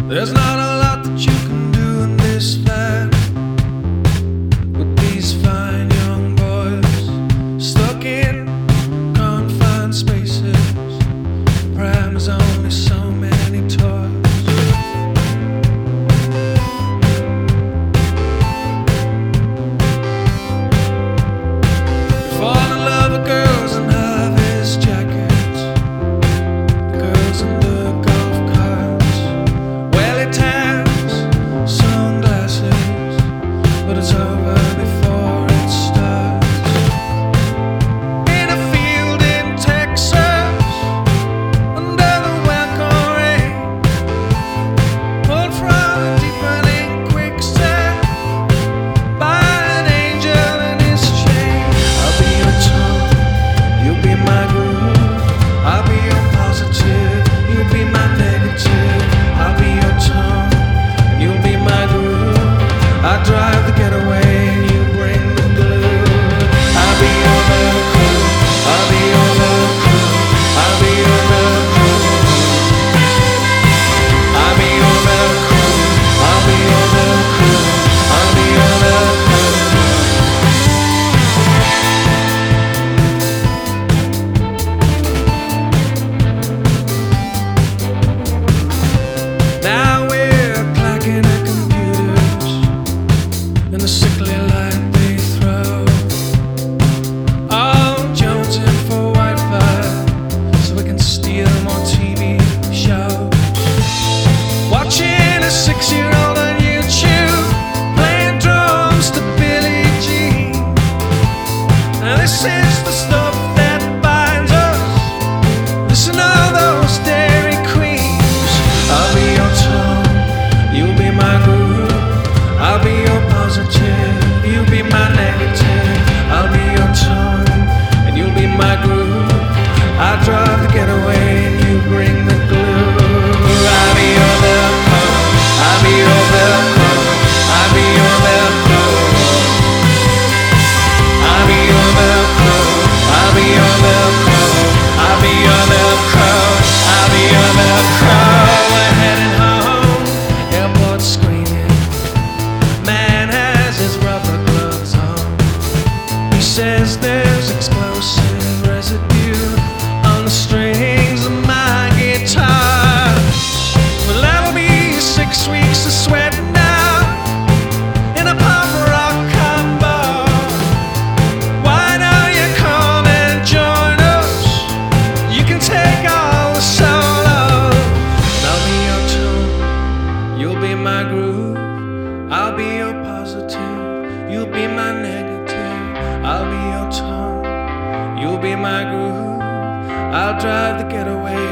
There's not a lot that you can do in this land with these fine young boys stuck in confined spaces. Prime is only so many toys. We fall in love with girls in high-vis jackets, the girls in the golf carts, welly tats, sunglasses, but it's over before it starts. In a field in Texas, under the welcome rain, pulled from a deepening quicksand by an angel in his chain. I'll be your tongue, you'll be my groove. I'll be your positive, you'll be my negative. I'll be your tongue, and you'll be my groove. I drive the getaway and you bring the glue. I'll be your Velcro, I'll be your Velcro, I'll be your Velcro. I'll be your Velcro, I'll be your Velcro, I'll be your Velcro. Now we're clacking at computers and the sickly light they throw. All jonesing for Wi-Fi so we can steal more TV shows. Watching a 6-year-old on YouTube playing drums to Billie Jean. Now this is the stuff that binds us. Listen to those Dairy Queens. I'll be your tongue, you'll be my groove. I'll be your positive, you'll be my negative. I'll be your tongue, and you'll be my groove. I drive the getaway and you bring the glue. I'll be your Velcro, I'll be your Velcro, I'll be your Velcro. I'll be your Velcro, I'll be your Velcro, I'll be your Velcro, I'll be your Velcro. We're heading home, airport screaming. Man has his rubber gloves on. He says there's explosive residue on the strings of my guitar. Well, that'll be 6 weeks of sweating now in a pop rock combo. Why don't you come and join us? You can take all the solo. I'll be your tune, you'll be my groove. I'll be your positive, you'll be my negative. I'll be your tongue, you'll be my groove. I'll drive the getaway